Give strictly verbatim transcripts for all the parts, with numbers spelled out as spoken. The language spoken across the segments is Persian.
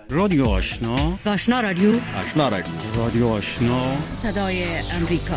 رادیو آشنا، آشنا رادیو، آشنا رادیو، رادیو آشنا، صدای امریکا.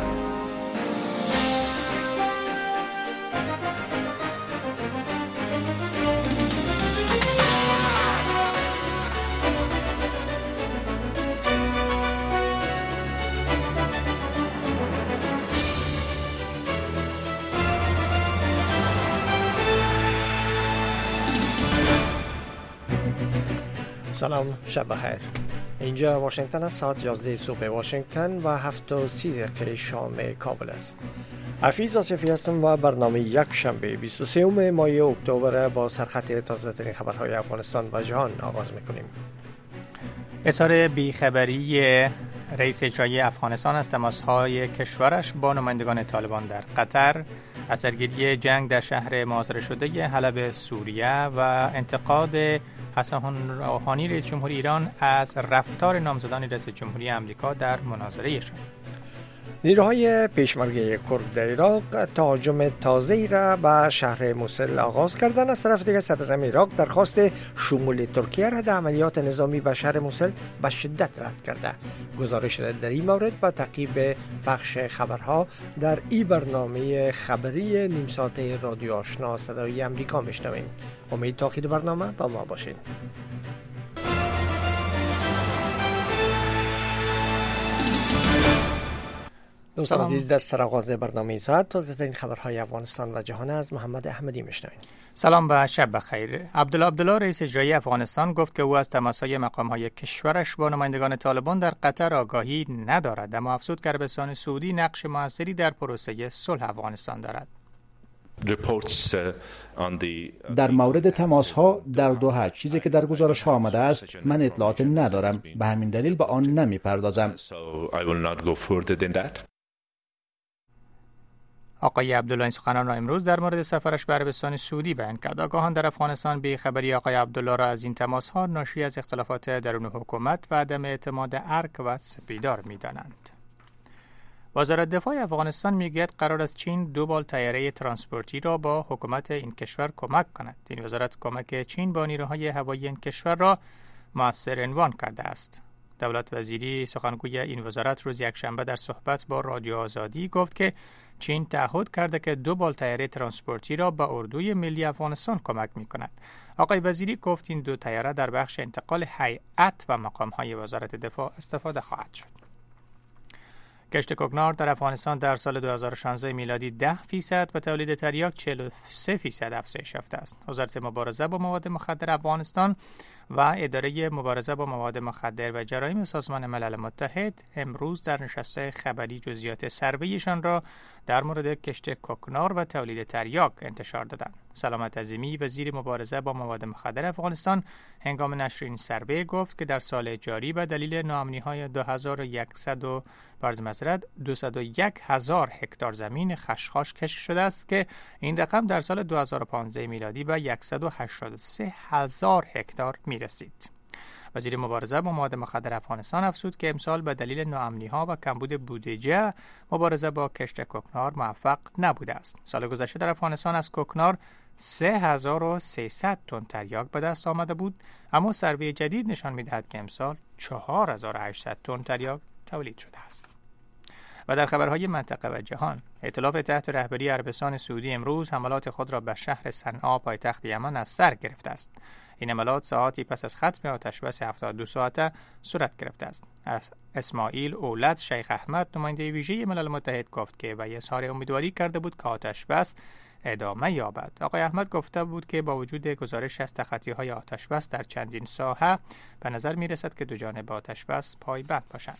سلام، شب بخیر. اینجا واشنگتن است. ساعت یازده صبح واشنگتن و هفت و سی دقیقه شام کابل است. حفیظ آصفی هستم و برنامه یک شنبه بیست و سوم ماه اکتبر با سرخط تازه ترین خبرهای افغانستان و جهان آغاز میکنیم. اظهار بیخبری رئیس اجرایی افغانستان از تماس‌های کشورش با نمایندگان طالبان در قطر، اثرگیری جنگ در شهر محاصره شده حلب سوریه و انتقاد حسن روحانی رئیس جمهوری ایران از رفتار نامزدان رئیس جمهوری آمریکا در مناظره‌شان. نیروهای پیشمرگه کرد در عراق تهاجم تازه‌ای را به شهر موسل آغاز کردند. از طرف دیگر صدراعظم عراق درخواست شمول ترکیه را در عملیات نظامی به شهر موسل به شدت رد کرده. گزارش را در این مورد با تعقیب پخش خبرها در این برنامه خبری نیم ساعته رادیو آشنا صدای امریکا میشنویم. امید تا آخر برنامه با ما باشین. دوستان عزیز، در سرآغاز برنامه ساعت تازه ترین خبرهای افغانستان و جهان از محمد احمدی میشنویم. سلام و شب بخیر. عبدالله عبدالله رئیس اجرایی افغانستان گفت که او از تماس‌های مقام‌های کشورش با نمایندگان طالبان در قطر آگاهی ندارد، اما افزود که عربستان سعودی نقش موثری در پروسه صلح افغانستان دارد. در مورد تماس‌ها در دوحه، چیزی که در گزارش‌ها آمده است، من اطلاعات ندارم، به همین دلیل به آن نمی‌پردازم. آقای عبدالله این سخنان را امروز در مورد سفرش به عربستان سعودی بیان کرد. آگاهان در افغانستان به خبری آقای عبدالله را از این تماس‌ها ناشی از اختلافات درون حکومت و عدم اعتماد ارگ و سپیدار می‌دانند. وزارت دفاع افغانستان میگوید قرار است چین دو بال طیاره ترانسپورتی را با حکومت این کشور کمک کند. این وزارت کمک چین با نیروهای هوایی این کشور را مؤثر عنوان کرده است. دولت وزیری سخنگوی این وزارت روز یکشنبه در صحبت با رادیو آزادی گفت که چین تعهد کرده که دو بال طیاره ترانسپورتی را به اردوی ملی افغانستان کمک می کند. آقای وزیری گفت این دو طیاره در بخش انتقال هیئت و مقام‌های وزارت دفاع استفاده خواهد شد. کشت کوکنار در افغانستان در سال دو هزار و شانزده میلادی ده فیصد و تولید تریاک چهل و سه فیصد افزایش یافته است. وزارت مبارزه با مواد مخدر افغانستان و اداره مبارزه با مواد مخدر و جرایم سازمان ملل متحد امروز در نشست خبری جزئیات سرویشان را در مورد کشت کوکنار و تولید تریاک انتشار دادند. سلامت عظیمی وزیر مبارزه با مواد مخدر افغانستان هنگام نشر این سروی گفت که در سال جاری به دلیل ناامنی‌های دو هزار و صد و فرض مزرعه دویست و یک هزار هکتار زمین خشخاش کشف شده است که این رقم در سال دو هزار و پانزده میلادی به صد و هشتاد و سه هزار هکتار می رسید. وزیر مبارزه با مواد مخدر افغانستان افزود که امسال به دلیل ناامنی‌ها و کمبود بودجه مبارزه با کشت کوکنار موفق نبوده است. سال گذشته در افغانستان از کوکنار سه هزار و سیصد تن تریاک به دست آمده بود، اما سروی جدید نشان می‌دهد که امسال چهار هزار و هشتصد تن تریاک تولید شده است. و در خبرهای منطقه و جهان، ائتلاف تحت رهبری عربستان سعودی امروز حملات خود را به شهر صنعا پایتخت یمن از سر گرفته است. این حملات ساعتی پس از ختم آتشبس هفتاد و دو ساعته صورت گرفته است. اسماعیل اولاد شیخ احمد نماینده ویژه ملل متحد گفت که و اظهار امیدواری کرده بود که آتشبس ادامه یابد. آقای احمد گفته بود که با وجود گزارش از تخطی‌های آتشبس در چندین ساحه به نظر می‌رسد که دو جانب آتشبس پایبند باشند.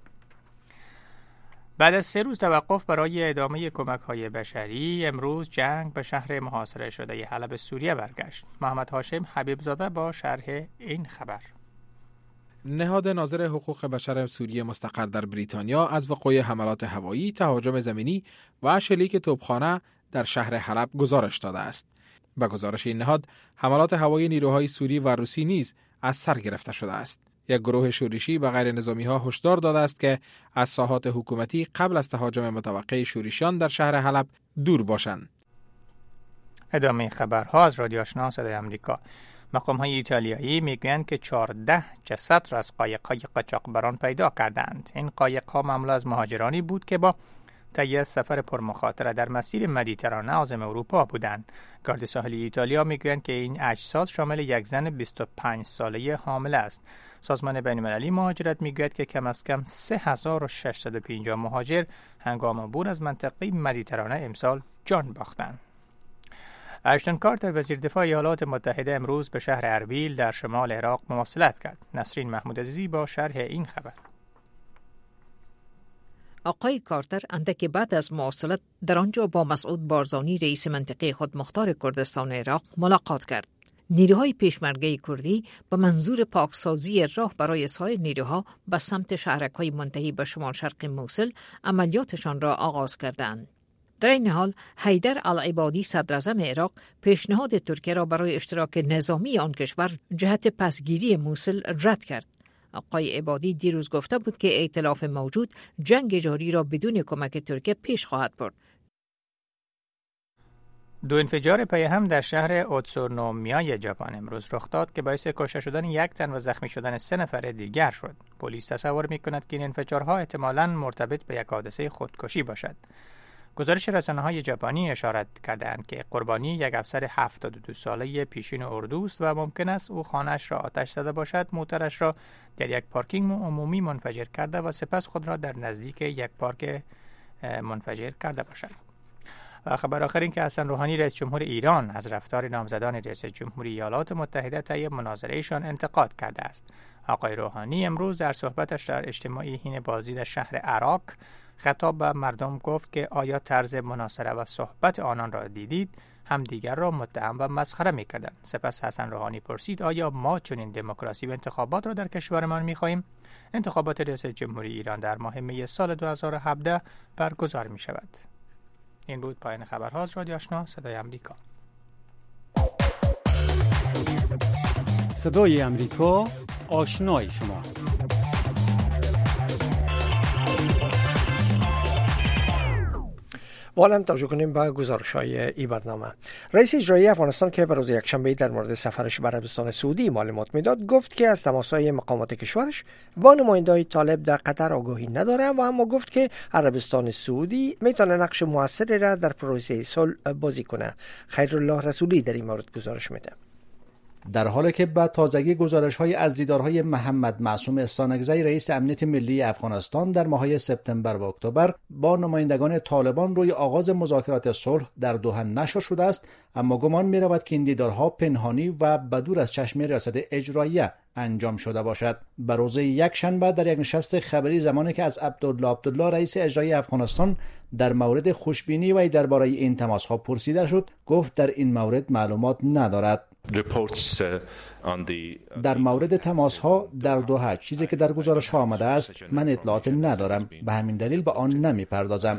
بعد از سه روز توقف برای ادامه کمک‌های بشری، امروز جنگ به شهر محاصره شده حلب سوریه برگشت. محمد هاشم حبیبزاده با شرح این خبر. نهاد ناظر حقوق بشر سوریه مستقر در بریتانیا از وقوع حملات هوایی، تهاجم زمینی و شلیک توپخانه در شهر حلب گزارش داده است. به گزارش این نهاد، حملات هوایی نیروهای سوری و روسی نیز از سر گرفته شده است. یک گروه شورشی به غیر نظامی ها هشدار داده است که از ساحات حکومتی قبل از تهاجم متوقع شورشیان در شهر حلب دور باشند. ادامه خبرها از رادیو آشنا صدای امریکا. مقام‌های ایتالیایی میگویند که چهارده جسد را از قایق‌های قاچاقبران پیدا کردند. این قایق‌ها معمول از مهاجرانی بود که با طی سفر پرمخاطره در مسیر مدیترانه عازم اروپا بودند. گارد ساحلی ایتالیا میگویند که این اجساد شامل یک زن بیست و پنج ساله حامل است. سازمان بین‌المللی مهاجرت میگوید که کم از کم سه هزار و ششصد و پنجاه مهاجر هنگام عبور از منطقه مدیترانه امسال جان باختند. اشتون کارتر وزیر دفاع ایالات متحده امروز به شهر اربیل در شمال عراق مواصلت کرد. نسرین محمود عزیزی با شرح این خبر. آقای کارتر اندکی بعد از مواصلت در آنجا با مسعود بارزانی رئیس منطقه خودمختار کردستان عراق ملاقات کرد. نیروهای پیشمرگه کردی به منظور پاکسازی راه برای سایر نیروها به سمت شهرک‌های منتهی به شمال شرق موصل عملیاتشان را آغاز کردند. در این حال حیدر العبادی صدراعظم عراق پیشنهاد ترکیه را برای اشتراک نظامی آن کشور جهت پسگیری موصل رد کرد. آقای عبادی دیروز گفته بود که ائتلاف موجود جنگ جاری را بدون کمک ترکیه پیش خواهد برد. دو انفجار پی هم در شهر اوتسونومیای ژاپن امروز رخ داد که باعث کشته شدن یک تن و زخمی شدن سه نفر دیگر شد. پلیس تصور می‌کند که این انفجارها احتمالاً مرتبط به یک حادثه خودکشی باشد. گزارش رسانه‌های ژاپنی اشارت کردند که قربانی یک افسر هفتاد و دو ساله پیشین اردوست و ممکن است او خانه‌اش را آتش زده باشد، موترش را در یک پارکینگ عمومی منفجر کرده و سپس خود را در نزدیک یک پارک منفجر کرده باشد. و خبر آخر این که حسن روحانی رئیس جمهور ایران از رفتار نامزدان رئیس جمهوری ایالات متحده طی مناظرهشان انتقاد کرده است. آقای روحانی امروز در صحبتش در اجتماعی حین بازدید در شهر عراق خطاب به مردم گفت که آیا طرز مناظره و صحبت آنان را دیدید؟ همدیگر را متهم و مسخره می‌کردند. سپس حسن روحانی پرسید آیا ما چنین دموکراسی و انتخابات را در کشورمان می‌خواهیم؟ انتخابات ریاست جمهوری ایران در ماه می سال دو هزار و هفده برگزار می‌شود. این بود پایان خبرها از رادیو آشنا صدای آمریکا. صدای آمریکا، آشنای شما. با هم توجه کنیم به گزارش‌های این برنامه. رئیس اجرایی افغانستان که به روز یکشنبه در مورد سفرش به عربستان سعودی معلومات میداد، گفت که از تماس‌های مقامات کشورش با نماینده‌های طالب در قطر آگاهی نداره و اما گفت که عربستان سعودی میتونه نقش موثری را در پروسه صلح بازی کنه. خیرالله رسولی در این مورد گزارش میده. در حالی که بعد تازگی گزارش‌های از دیدارهای محمد معصوم استانکزی رئیس امنیت ملی افغانستان در ماه‌های سپتامبر و اکتبر با نمایندگان طالبان روی آغاز مذاکرات صلح در دوحه نشر شده است، اما گمان می‌رود که این دیدارها پنهانی و بدور از چشم ریاست اجراییه انجام شده باشد. به روز یک شنبه در یک نشست خبری زمانی که از عبدالله عبدالله رئیس اجرایی افغانستان در مورد خوشبینی وی درباره این تماس‌ها پرسیده شد، گفت در این مورد معلومات ندارد. در مورد تماس‌ها در دوحه چیزی که در گزارش ها آمده است من اطلاعات ندارم، به همین دلیل به آن نمی پردازم.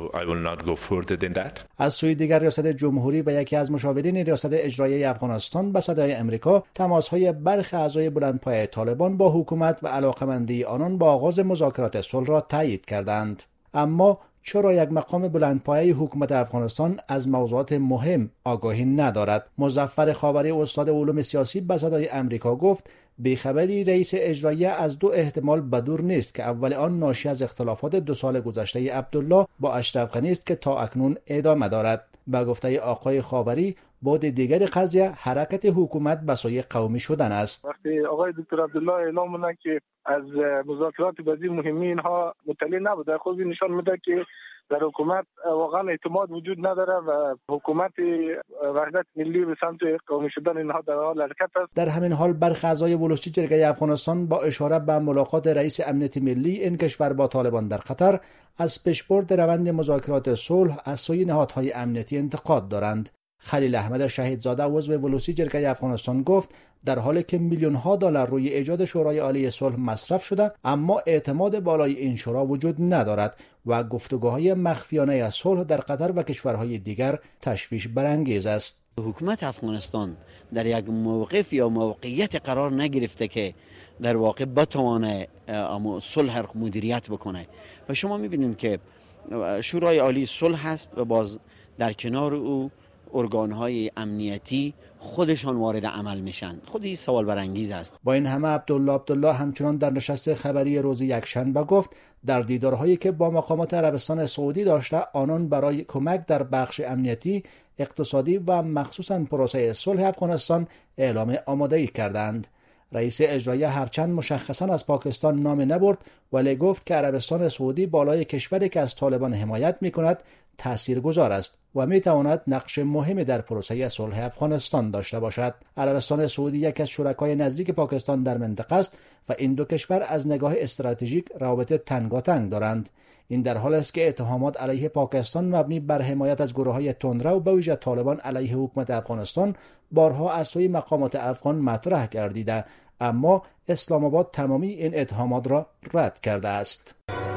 از سوی دیگر ریاست جمهوری و یکی از مشاورین ریاست اجرایی افغانستان به صدای امریکا تماس‌های برخی اعضای بلندپایه طالبان با حکومت و علاقمندی آنان با آغاز مذاکرات صلح را تایید کردند. اما چرا یک مقام بلندپایه حکومت افغانستان از موضوعات مهم آگاهی ندارد؟ مظفر خاوری استاد علوم سیاسی به صدای امریکا گفت بیخبری رئیس اجرایی از دو احتمال بدور نیست که اول آن ناشی از اختلافات دو سال گذشته عبدالله با اشرف غنی است که تا اکنون ادامه دارد. به گفته آقای خاوری بعد دیگر قضیه حرکت حکومت به سوی قومی شدن است. وقتی آقای دکتر عبدالله اعلام کنند که از مذاکرات بعضی مهمی اینها مطلع نبوده، خود نشان میده که در حکومت واقعا اعتماد وجود نداره و حکومت وحدت ملی به سمت قومی شدن اینها در حال حرکت است. در همین حال برخی اعضای ولوچی جرگه افغانستان با اشاره به ملاقات رئیس امنیت ملی این کشور با طالبان در قطر از پیشبرد روند مذاکرات صلح از سوی نهادهای امنیتی انتقاد دارند. خلیل احمد شهیدزاده عضو ولوچی جرگه افغانستان گفت در حالی که میلیون ها دلار روی ایجاد شورای عالی صلح مصرف شده، اما اعتماد بالای این شورا وجود ندارد و گفتگوهای مخفیانه از صلح در قطر و کشورهای دیگر تشویش برانگیز است. حکومت افغانستان در یک موقف یا موقعیت قرار نگرفته که در واقع بتوانه صلح را مدیریت بکنه و شما می‌بینید که شورای عالی صلح هست و باز در کنار او ارگان‌های امنیتی خودشان وارد عمل میشن. خودی سوال برانگیز است. با این همه عبدالله عبدالله همچنان در نشست خبری روز یکشنبه گفت در دیدارهایی که با مقامات عربستان سعودی داشته آنان برای کمک در بخش امنیتی، اقتصادی و مخصوصاً پروسه صلح افغانستان اعلام آمادگی کردند. رئیس اجرایی هرچند مشخصاً از پاکستان نام نبرد، ولی گفت که عربستان سعودی بالای کشوری که از طالبان حمایت می‌کند تاثیرگذار است و می‌تواند نقش مهمی در پروسه صلح افغانستان داشته باشد. عربستان سعودی یک از شرکای نزدیک پاکستان در منطقه است و این دو کشور از نگاه استراتژیک روابط تنگاتنگ دارند. این در حالی است که اتهامات علیه پاکستان مبنی بر حمایت از گروه‌های تندرو به ویژه طالبان علیه حکومت افغانستان بارها از سوی مقامات افغان مطرح گردیده، اما اسلام آباد تمامی این اتهامات را رد کرده است.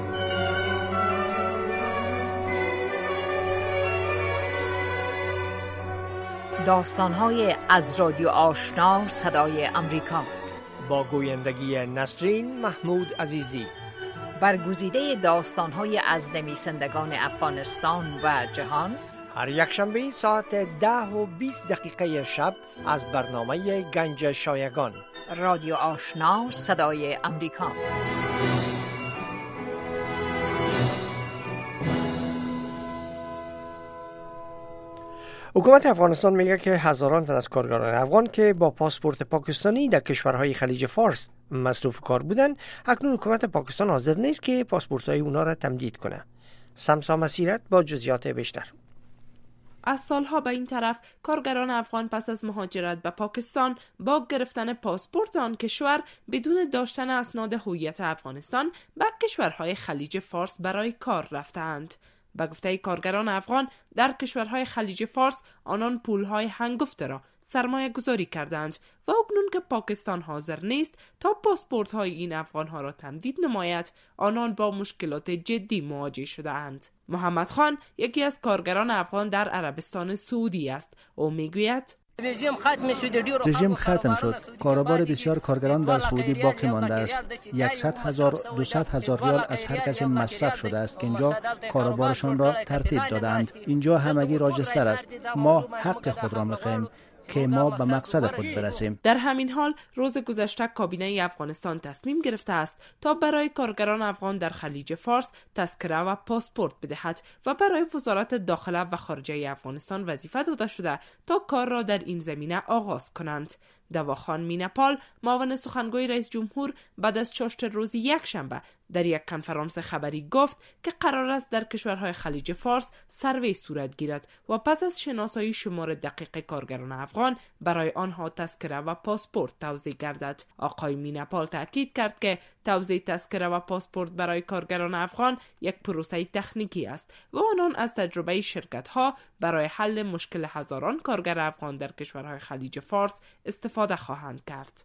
داستان‌های از رادیو آشنا صدای امریکا با گویندگی نسرین محمود عزیزی. برگزیده داستان‌های از نویسندگان افغانستان و جهان هر یک شنبه ساعت ده و بیست دقیقه شب از برنامه گنج شایگان. رادیو آشنا صدای امریکا. حکومت افغانستان میگه که هزاران تن از کارگران افغان که با پاسپورت پاکستانی در کشورهای خلیج فارس مصروف کار بودند، اکنون حکومت پاکستان حاضر نیست که پاسپورت‌های اونا را تمدید کنه. سمسا مسیرت با جزئیات بیشتر. از سالها به این طرف کارگران افغان پس از مهاجرت به پاکستان با گرفتن پاسپورت آن کشور بدون داشتن اسناد هویت افغانستان به کشورهای خلیج فارس برای کار رفتند. به گفته کارگران افغان در کشورهای خلیج فارس آنان پولهای هنگفته را سرمایه گذاری کردند و اکنون که پاکستان حاضر نیست تا پاسپورت های این افغان ها را تمدید نماید، آنان با مشکلات جدی مواجه شده اند. محمد خان یکی از کارگران افغان در عربستان سعودی است. او میگوید رژیم ختم شد. کاروبار بسیار کارگران در سعودی باقی مانده است. صد هزار دویست هزار ریال از هر کسی مصرف شده است که اینجا کاروبارشان را ترتیب دادند. اینجا همگی راجستر است. ما حق خود را می‌خواهیم که ما به مقصد خود برسیم. در همین حال روز گذشته کابینه افغانستان تصمیم گرفته است تا برای کارگران افغان در خلیج فارس تذکره و پاسپورت بدهد و برای وزارت داخله و خارجه افغانستان وظیفه داده شده تا کار را در این زمینه آغاز کنند. دواخان مینپال، معاون سخنگوی رئیس جمهور، بعد از چاشت روز یک شنبه در یک کنفرانس خبری گفت که قرار است در کشورهای خلیج فارس سروی صورت گیرد و پس از شناسایی شمار دقیق کارگران افغان برای آنها تذکره و پاسپورت توزیع گردد. آقای مینپال تاکید کرد که توزیع تذکره و پاسپورت برای کارگران افغان یک پروسه تکنیکی است و آنان از تجربه شرکت‌ها برای حل مشکل هزاران کارگر افغان در کشورهای خلیج فارس استفاده خواهند کرد.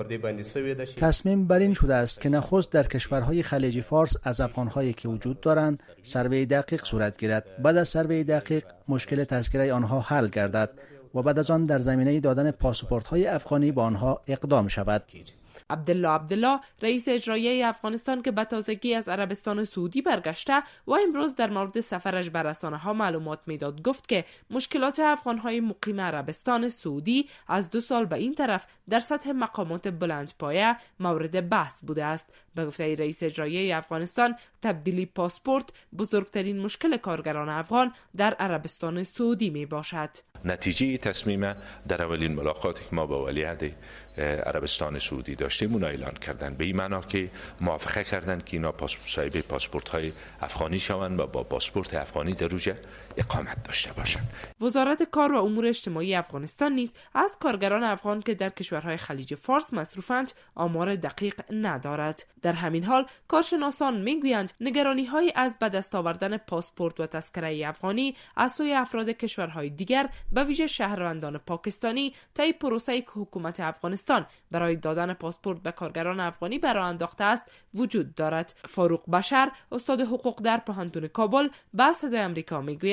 تصمیم بر این شده است که نخست در کشورهای خلیج فارس از افغان‌هایی که وجود دارند سروی دقیق صورت گیرد. بعد از سروی دقیق مشکل تذکره آنها حل گردد و بعد از آن در زمینه دادن پاسپورت‌های افغانی به آنها اقدام شود. عبدالله عبدالله رئیس اجرایی افغانستان که به تازگی از عربستان سعودی برگشته و امروز در مورد سفرش به رسانه‌ها معلومات میداد، گفت که مشکلات افغان‌های مقیم عربستان سعودی از دو سال به این طرف در سطح مقامات بلندپایه مورد بحث بوده است. به گفته رئیس اجرایی افغانستان، تبدیلی پاسپورت بزرگترین مشکل کارگران افغان در عربستان سعودی می باشد. نتیجه تصمیم در اولین ملاقاتی که ما با ولیعهد عربستان سعودی داشتیم اون اعلان کردن، به این معنا که موافقه کردن که اینا صاحب پاسپورت های افغانی شوند و با پاسپورت افغانی در روجه اقامت داشته باشند. وزارت کار و امور اجتماعی افغانستان نیز از کارگران افغان که در کشورهای خلیج فارس مصروفند آمار دقیق ندارد. در همین حال کارشناسان میگویند نگرانی‌های از به دست آوردن پاسپورت و تذکره افغانی از سوی افراد کشورهای دیگر به ویژه شهروندان پاکستانی طی پروسه‌ای که حکومت افغانستان برای دادن پاسپورت به کارگران افغانی برآ انداخته است وجود دارد. فاروق بشر، استاد حقوق در پوهنتون کابل، به صدای آمریکا میگوید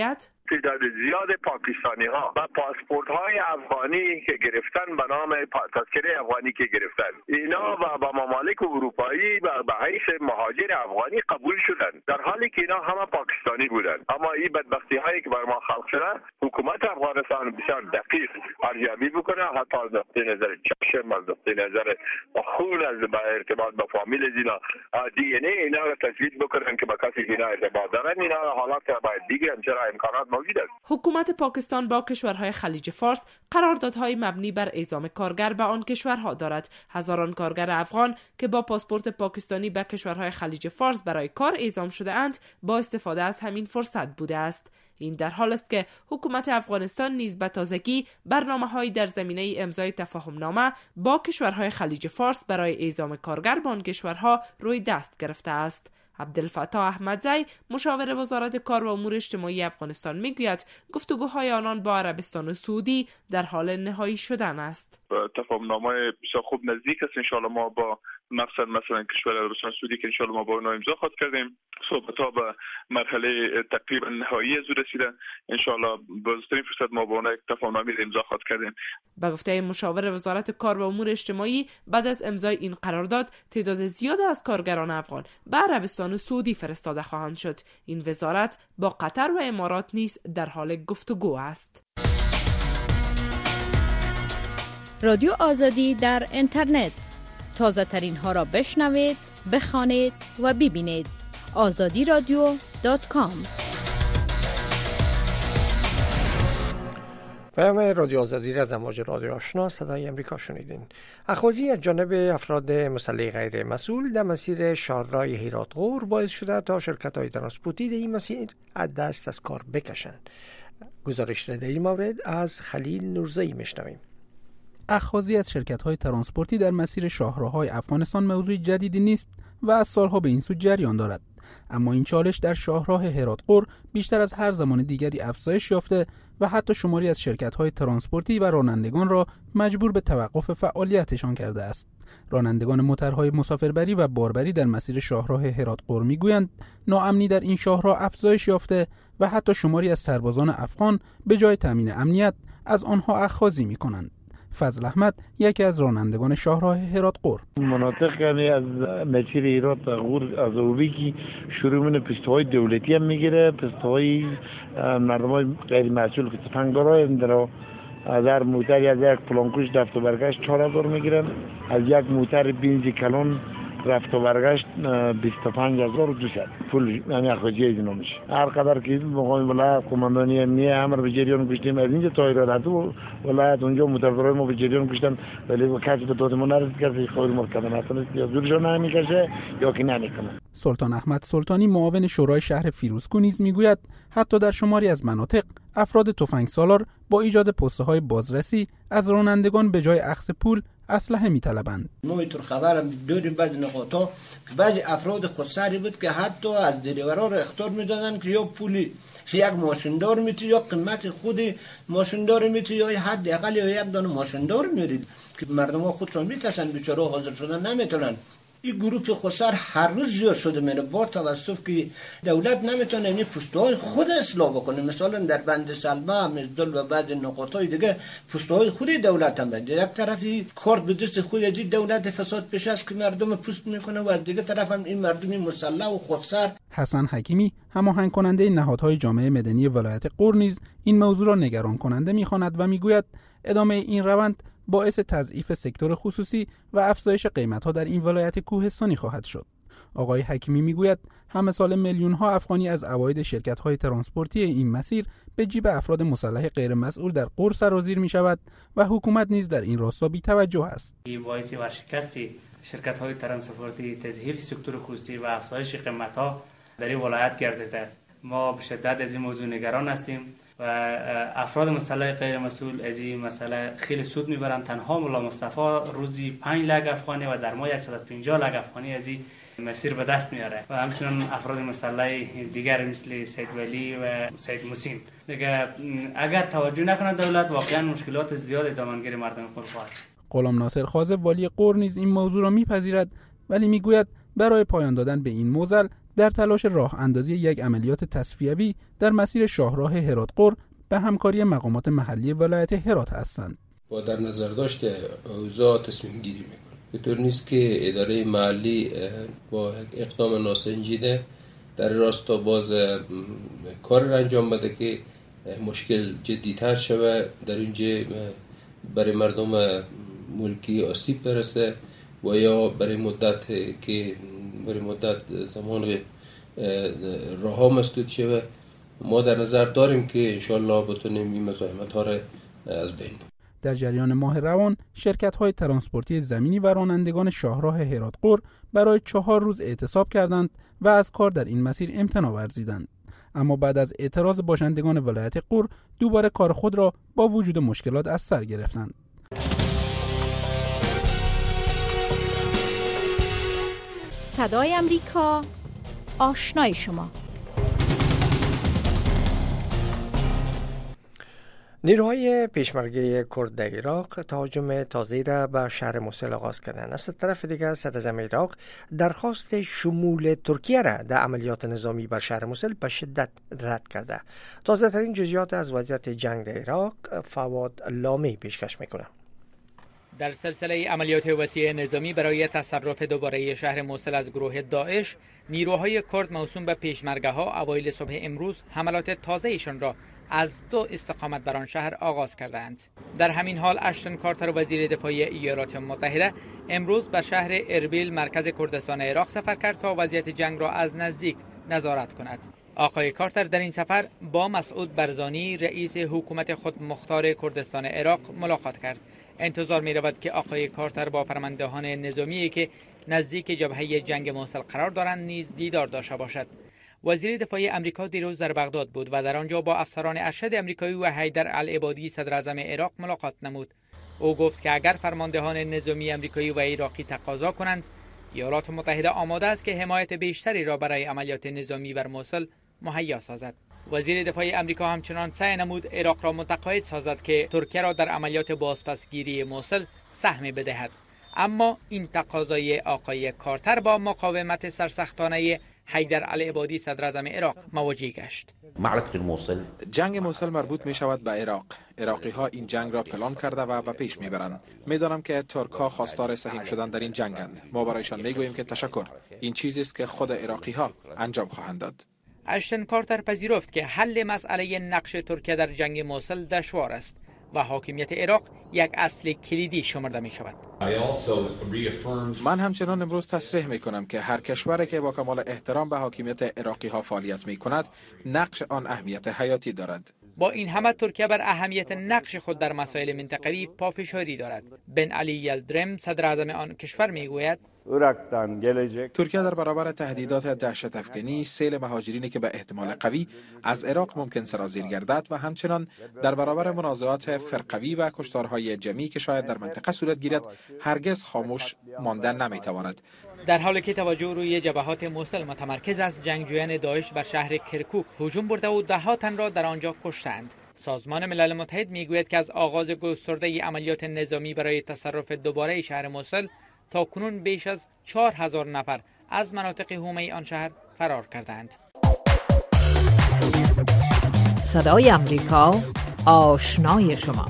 تعداد زیاد پاکستانی ها و پاسپورت های افغانی که گرفتن به نام تذکره افغانی که گرفتن، اینا و با ممالک اروپایی و به حیث مهاجر افغانی قبول شدن، در حالی که اینا همه پاکستانی بودن. اما این بدبختی هایی که بر ما خلق شده، حکومت افغانستان بسیار دقیق ارزیابی بکنه، حتی از نقطه نظر چشم، از نقطه نظر خون، از با ارتباط با فامیل اینا، دی ان ای اینا را تثبیت بکنن که با کسی که اینا ارتباط دارن. اینا حالات باید دیگه همچنان امکانات موجود است. حکومت پاکستان با کشورهای خلیج فارس قراردادهای مبنی بر اعزام کارگر به آن کشورها دارد. هزاران کارگر افغان که با پاسپورت پاکستانی به کشورهای خلیج فارس برای کار اعزام شده اند با استفاده از همین فرصت بوده است. این در حال است که حکومت افغانستان نیز به تازگی برنامه‌هایی در زمینه امضای تفاهم‌نامه با کشورهای خلیج فارس برای اعزام کارگر به آن کشورها روی دست گرفته است. عبدالفتاح احمدزی مشاور وزارت کار و امور اجتماعی افغانستان میگوید گفتگوهای آنان با عربستان سعودی در حال نهایی شدن است. تفاهم‌نامه بسیار خوب نزدیک است. انشالله ما با مقصد مثلا کشور عربستان سعودی که انشالله ما با اونها امضا خواهد کردیم، صحبت‌ها به مرحله تقریبا نهایی از رسیده. انشالله بازترین فرصت ما با اونها تفاهم‌نامه امضا خواهد کردیم. به گفته مشاور وزارت کار و امور اجتماعی، بعد از امضای این قرارداد تعداد زیادی از کارگران افغان به عربستان سعودی فرستاده خواهند شد. این وزارت با قطر و امارات نیز در حال گفتگو است. رادیو آزادی در اینترنت، تازه ترین ها را بشنوید، بخوانید و ببینید. آزادی رادیو دات کام. پیام رادیو آزادی را از امواج رادیو آشنا صدای امریکا شنیدین. اخاذی از جانب افراد مسلح غیر مسئول در مسیر شهرهای هرات غور باعث شده تا شرکت‌های ترانسپورتی در این مسیر از دست از کار بکشند. گزارش را در این مورد از خلیل نورزی میشنویم. اخاذی از شرکت‌های ترانسپورتی در مسیر شاهراهای افغانستان موضوع جدیدی نیست و از سالها به این سو جریان دارد. اما این چالش در شاهراه هرات غور بیشتر از هر زمان دیگری افزایش یافته و حتی شماری از شرکت‌های ترانسپورتی و رانندگان را مجبور به توقف فعالیتشان کرده است. رانندگان موترهای مسافربری و باربری در مسیر شاهراه هرات غور میگویند ناامنی در این شاهراه افزایش یافته و حتی شماری از سربازان افغان به جای تامین امنیت از آنها اخاذی می‌کنند. فضل احمد یکی از رانندگان شاهراه هرات غور: مناطق یعنی از مسیر هرات غور از اوبی شروع من پست‌های دولتی هم میگیره، پست‌های مردمای غیر مسئول که تفنگدارای در در موتر از یک پلانکوش رفت و برگشت چهار هزار میگیرن، از یک موتر بنزین کلون رفت و برگشت بیست و پنج هزار و دویست پول یعنی اخراجی اینا میشه. هر قدر که مقام ولایت قماندانی امنیه امر به جریان گشتیم از اینجا تا ایراد و ولایت اونجا موتورهای ما به جریان گشتن، ولی کسی به داد ما نرسید که خود مرکز نتونست یا زورشون نمیکشه یا که نمیکنه. سلطان احمد سلطانی معاون شورای شهر فیروزکو نیز میگوید حتی در شماری از مناطق افراد تفنگ سالار با ایجاد پست‌های بازرسی از رانندگان به جای اخذ پول اسلحه می‌طلبند. ما اینطور خبرم دوریم بعد نقاطا که بعضی افراد خودسری بود که حتی از دریورا را اخطار می‌دادن که یا پولی یک ماشیندار میتونی یا قیمت خود ماشیندار میتونی یا حداقل یا یک دانه ماشیندار میرید که مردم ها خودشون میترسن بیچاره حاضر شدن نمیتونن. این گروه خودسر هر روز زیاد شده میره با توسط که دولت نمیتونه این پست‌های خود اصلاح بکنه. مثلا در بند سلمه مزدل و بعد نقاطهای دیگه پست‌های خود دولت هم بده. یک طرفی کارت به دست خود دی دولت فساد پیش است که مردم پست میکنه و از دیگه طرف هم این مردم مسلح و خودسر. حسن حکیمی هماهنگ کننده نهادهای جامعه مدنی ولایت غور نیز این موضوع را نگران کننده میخواند و میگوید ادامه این روند باعث تضعیف سکتور خصوصی و افزایش قیمت‌ها در این ولایت کوهستانی خواهد شد. آقای حکیمی میگوید همه سال میلیون‌ها افغانی از عواید شرکت‌های ترانسپورتی این مسیر به جیب افراد مسلح غیر مسئول در غور سرازیر می‌شود و حکومت نیز در این راستا بی‌توجه است. این باعث ورشکست شرکت‌های ترانسپورتی، تضعیف سکتور خصوصی و افزایش قیمت‌ها در این ولایت گردیده. ما به شدت از این موضوع نگران هستیم و افراد مسلح غیر مسئول از این مسئله خیلی سود میبرند. تنها ملا مصطفی روزی پنج لک افغانی و در ماه صد و پنجاه لک افغانی از این مسیر به دست میاره و همچنین افراد مسلح دیگر مثل سید ولی و سید موسین دیگه اگر توجه نکنه دولت واقعا مشکلات زیاد دامنگیر مردم خود خواهد شد. غلام ناصر خاضب والی غور نیز این موضوع را میپذیرد ولی میگوید برای پایان دادن به این معضل در تلاش راه اندازی یک عملیات تصفیوی در مسیر شاهراه هرات غر به همکاری مقامات محلی ولایت هرات هستند. با در نظر داشته اوضاع تصمیم گیری میکنه. به طور نیست که اداره محلی با اقدام ناسنجیده در راستا باز کار را انجام بده که مشکل جدی‌تر شود، در اینجا برای مردم ملکی آسیب برسه و یا برای مدت که برای مدت زمان راه‌ها مسدود شود. ما در نظر داریم که انشالله بتونیم این مزاحمت‌ها را از بین ببریم. در جریان ماه روان شرکت‌های ترانسپورتی زمینی و رانندگان شاهراه هرات غر برای چهار روز اعتصاب کردند و از کار در این مسیر امتناع ورزیدند. اما بعد از اعتراض باشندگان ولایت غر دوباره کار خود را با وجود مشکلات از سر گرفتند. صدای امریکا، آشنای شما. نیروهای پیشمرگه کرد در عراق تهاجم تازه‌ای را به شهر موصل آغاز کردند. از طرف دیگر صدراعظم عراق درخواست شمول ترکیه را در عملیات نظامی بر شهر موصل به شدت رد کرده. تازه ترین جزئیات از وضعیت جنگ در عراق فواد لامی پیشکش میکنه. در سلسله عملیات وسیع نظامی برای تصرف دوباره شهر موصل از گروه داعش، نیروهای کرد موسوم به پیشمرگه‌ها اوایل صبح امروز حملات تازه‌ایشان را از دو استقامت بر آن شهر آغاز کردند. در همین حال اشتن کارتر وزیر دفاع ایالات متحده امروز به شهر اربیل مرکز کردستان عراق سفر کرد تا وضعیت جنگ را از نزدیک نظارت کند. آقای کارتر در این سفر با مسعود برزانی رئیس حکومت خودمختار کردستان عراق ملاقات کرد. انتظار می رود که آقای کارتر با فرماندهان نظامی که نزدیک جبهه جنگ موصل قرار دارند نیز دیدار داشته باشد. وزیر دفاع امریکا دیروز در بغداد بود و در آنجا با افسران ارشد امریکایی و حیدر العبادی صدر اعظم عراق ملاقات نمود. او گفت که اگر فرماندهان نظامی امریکایی و عراقی تقاضا کنند، ایالات متحده آماده است که حمایت بیشتری را برای عملیات نظامی بر موصل مهیا سازد. وزیر دفاع امریکا همچنان سعی نمود عراق را متقاعد سازد که ترکیه را در عملیات بازپسگیری موصل سهمی بدهد. اما این تقاضای آقای کارتر با مقاومت سرسختانه حیدر العبادی صدر اعظم عراق مواجه گشت. معرکه موصل جنگ موصل مربوط می شود به عراق. عراقی ها این جنگ را پلان کرده و به پیش می برند. می دانم که ترک ها خواستار سهیم شدن در این جنگند. ما برایشان می گوییم که تشکر. این چیزی است که خود عراقی ها انجام خواهند داد. اشتن کارتر پذیرفت که حل مسئله نقش ترکیه در جنگ موصل دشوار است و حاکمیت عراق یک اصل کلیدی شمرده می شود. من همچنان امروز تصریح می کنم که هر کشوری که با کمال احترام به حاکمیت عراقی ها فعالیت می کند، نقش آن اهمیت حیاتی دارد. با این همه ترکیه بر اهمیت نقش خود در مسائل منطقوی پافشاری دارد. بن علی یلدرم صدر اعظم آن کشور می گوید ترکیه در برابر تهدیدات دهشت افکنی، سیل مهاجرینی که به احتمال قوی از عراق ممکن سرازیر گردد و همچنان در برابر منازعات فرقوی و کشتارهای جمعی که شاید در منطقه صورت گیرد، هرگز خاموش ماندن نمیتواند. در حالی که توجه روی جبهات موصل متمرکز است، جنگجویان داعش بر شهر کرکوک هجوم برده و ده ها تن را در آنجا کشتند. سازمان ملل متحد میگوید که از آغاز گسترده عملیات نظامی برای تصرف دوباره شهر موصل تا کنون بیش از چهار هزار نفر از مناطق حومه آن شهر فرار کردند. صدای امریکا، آشنای شما.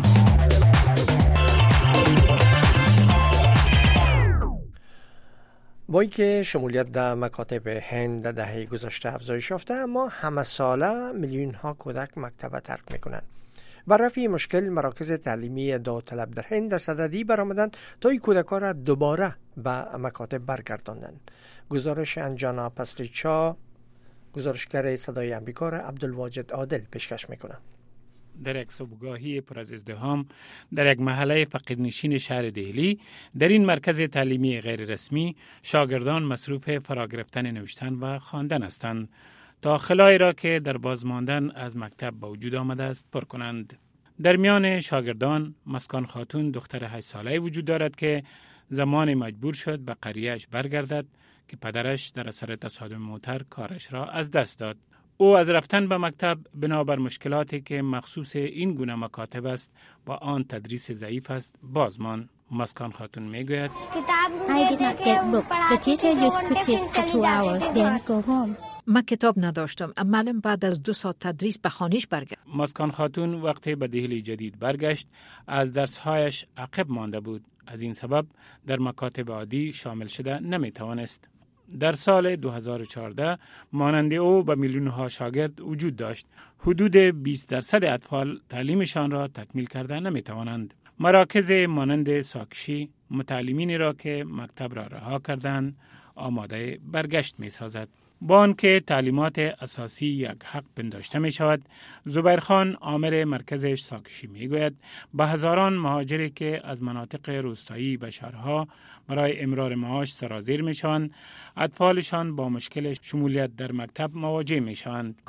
با اینکه شمولیت در مکاتب هند در دهه گذشته افزایش یافته، اما همه ساله میلیون ها کودک مکتب ترک میکنند. برای رفع مشکل مراکز تعلیمی داوطلب در هند در صددی برآمدند تا این کودکان را دوباره به مکاتب برگرداندند. گزارش انجانا پسریچا، گزارشگر صدای امریکا را عبدالواجد عادل پیشکش میکنه. در یک صبحگاهی پر از ازدحام در یک محله فقیرنشین شهر دهلی، در این مرکز تعلیمی غیر رسمی شاگردان مصروف فرا گرفتن نوشتن و خواندن هستند تا خلایی را که در بازماندن از مکتب به وجود آمده است پر کنند. در میان شاگردان مسکان خاتون دختر هشت ساله وجود دارد که زمان مجبور شد به قریه‌اش برگردد که پدرش در اثر تصادم موتر کارش را از دست داد. او از رفتن به مکتب بنابر مشکلاتی که مخصوص این گونه مکاتب است و آن تدریس ضعیف است بازمان. مسکان خاتون میگوید I did not get books. The teacher used to teach for two hours, then go home. من کتاب نداشتم. معلم بعد از دو ساعت تدریس به خانهش برگشت. مسکان خاتون وقتی به دهلی جدید برگشت از درسهایش عقب مانده بود. از این سبب در مکاتب عادی شامل شده نمیتوانست. در سال دو هزار و چهارده مانند او به میلیون‌ها شاگرد وجود داشت. حدود بیست درصد اطفال تعلیمشان را تکمیل کرده نمیتوانند. مراکز مانند ساکشی متعلمینی را که مکتب را رها کردند آماده برگشت می سازد. با آنکه تعلیمات اساسی یک حق پنداشته می شود، زبیر خان آمر مرکزش ساکشی می گوید به هزاران مهاجری که از مناطق روستایی به شهرها برای امرار معاش سرازیر می شوند، اطفالشان با مشکل شمولیت در مکتب مواجه می شوند.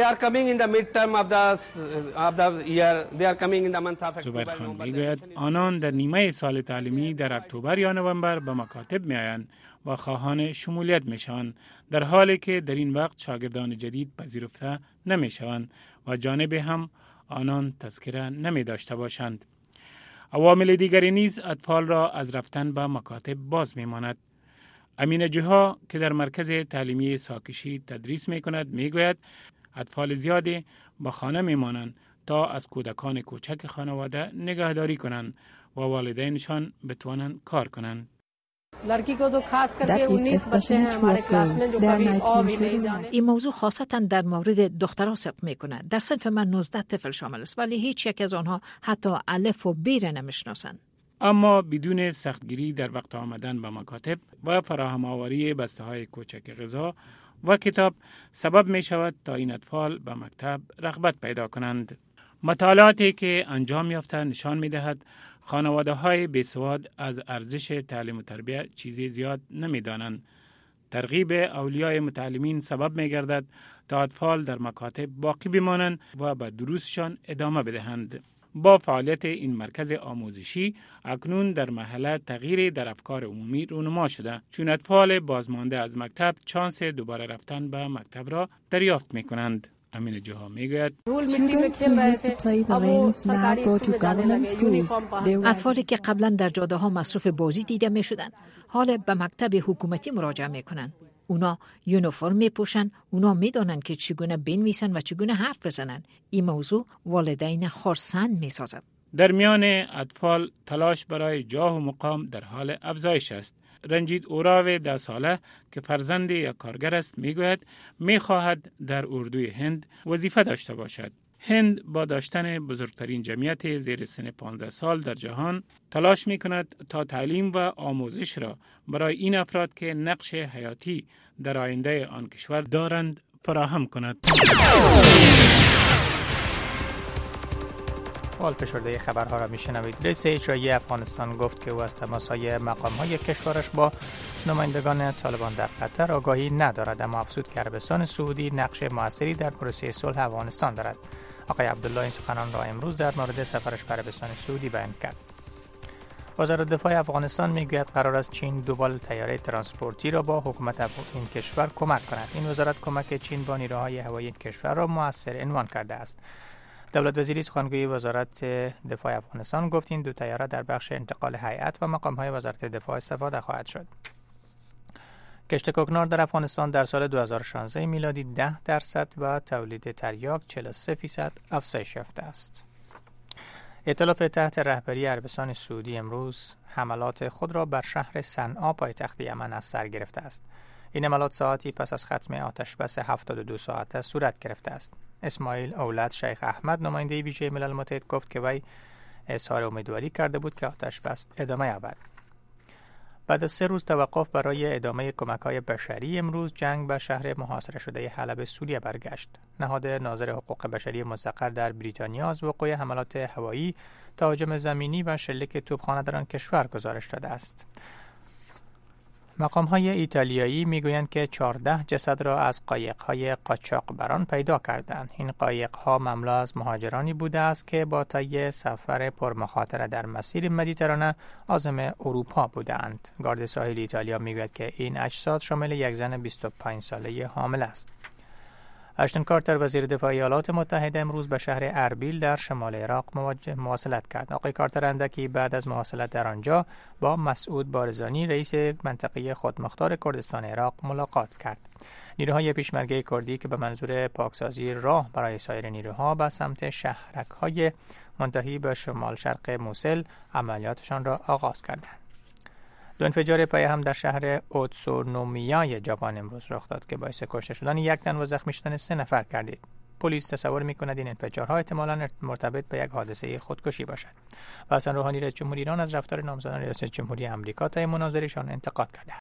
زبیر خان می گوید آنان در نیمه سال تعلیمی در اکتبر یا نوامبر به مکاتب می آیند و خواهان شمولیت می شوند، در حالی که در این وقت شاگردان جدید پذیرفته نمی شوند و جانب هم آنان تذکره نمی داشته باشند. عوامل دیگری نیز اطفال را از رفتن به مکاتب باز می ماند. امین جها که در مرکز تعلیمی ساکشی تدریس می کند می گوید اطفال زیادی به خانه می مانند تا از کودکان کوچک خانواده نگهداری کنند و والدینشان بتوانند کار کنند. लड़की को तो खास करके उन्नीस बच्चे हैं हमारे क्लास में जो कभी और भी नहीं जाने. این موضوع خاصتا در مورد دخترها صدق میکنه. در صنف من نوزده طفل شامل است ولی هیچ یک از آنها حتی الف و ب را نمیشناسند. اما بدون سختگیری در وقت آمدن به مکاتب و فراهم آوری بسته های کوچک غذا و کتاب سبب می شود تا این اطفال به مکتب رغبت پیدا کنند. مطالعاتی که انجام یافته نشان می دهد خانواده های بیسواد از ارزش تعلیم و تربیت چیزی زیاد نمی دانند. ترغیب اولیای متعلمین سبب می گردد تا اطفال در مکاتب باقی بمانند و به دروسشان ادامه بدهند. با فعالیت این مرکز آموزشی اکنون در محله تغییری در افکار عمومی رونما شده، چون اطفال بازمانده از مکتب چانس دوباره رفتن به مکتب را دریافت می کنند. امین جها میگوید اطفالی که قبلا در جاده ها مصروف بازی دیده می شدن حال به مکتب حکومتی مراجعه می کنند. اونا یونیفرم می پوشن، اونا می دانند که چگونه بنویسن و چگونه حرف بزنن. این موضوع والدین خرسند می سازد. در میان اطفال تلاش برای جاه و مقام در حال افزایش است. رنجید اوراو ده ساله که فرزند یک کارگر است میگوید میخواهد در اردوی هند وظیفه داشته باشد. هند با داشتن بزرگترین جمعیت زیر سن پانزده سال در جهان تلاش میکند تا تعلیم و آموزش را برای این افراد که نقش حیاتی در آینده آن کشور دارند فراهم کند. حال فشرده خبرها را میشنوید. رئیس اجرایی افغانستان گفت که او از تماس‌های مقام‌های کشورش با نمایندگان طالبان در قطر آگاهی ندارد، اما افزود که عربستان سعودی نقش موثری در پروسه صلح افغانستان دارد. آقای عبدالله این سخنان را امروز در مورد سفرش به عربستان سعودی بیان کرد. وزارت دفاع افغانستان میگوید قرار است چین دوبال طیاره ترانسپورتی را با حکومت این کشور کمک کند. این وزارت کمک چین با نیروهای هوایی کشور را مؤثر عنوان کرده است. دولت وزیری سخنگوی وزارت دفاع افغانستان گفت این دو طیاره در بخش انتقال هیئت و مقام‌های وزارت دفاع استفاده خواهد شد. کشت کوکنار در افغانستان در سال دو هزار و شانزده میلادی ده درصد و تولید تریاک چهل و سه فیصد افزایش یافته است. ائتلاف تحت رهبری عربستان سعودی امروز حملات خود را بر شهر صنعا پایتخت یمن از سر گرفته است. این حملات ساعتی پس از ختم آتش بس هفتاد و دو ساعته صورت گرفته است. اسماعیل اولاد شیخ احمد نماینده ویژه ملل متحد گفت که وی اظهار امیدواری کرده بود که آتش بس ادامه یابد. بعد از سه روز توقف برای ادامه کمک‌های بشری امروز جنگ به شهر محاصره شده حلب سوریه برگشت. نهاد ناظر حقوق بشری مستقر در بریتانیا از وقوع حملات هوایی، تهاجم زمینی و شلیک توپخانه در آن کشور گزارش داده است. مقام‌های ایتالیایی میگویند که چهارده جسد را از قایق‌های قاچاقبران پیدا کردند. این قایق‌ها مملو از مهاجرانی بوده است که با طی سفر پرمخاطره در مسیر مدیترانه عازم اروپا بودند. گارد ساحلی ایتالیا میگوید که این اجساد شامل یک زن بیست و پنج ساله حامل است. اشتون کارتر وزیر دفاع ایالات متحده امروز به شهر اربیل در شمال عراق مواصلت کرد. آقای کارتر اندکی بعد از مواصلت در آنجا با مسعود بارزانی رئیس منطقه خودمختار کردستان عراق ملاقات کرد. نیروهای پیشمرگه کردی که به منظور پاکسازی راه برای سایر نیروها به سمت شهرک‌های منتهی به شمال شرق موسل عملیاتشان را آغاز کردند. دو انفجار پای هم در شهر اوتسونومیای ژاپن امروز رخ داد که باعث کشته شدن یک تن و زخمی شدن سه نفر گردید. پلیس تصور می‌کند این انفجارها احتمالاً مرتبط به یک حادثه خودکشی باشد. و حسن روحانی رئیس جمهوری ایران از رفتار نامزدان ریاست جمهوری آمریکا طی مناظره‌شان انتقاد کرده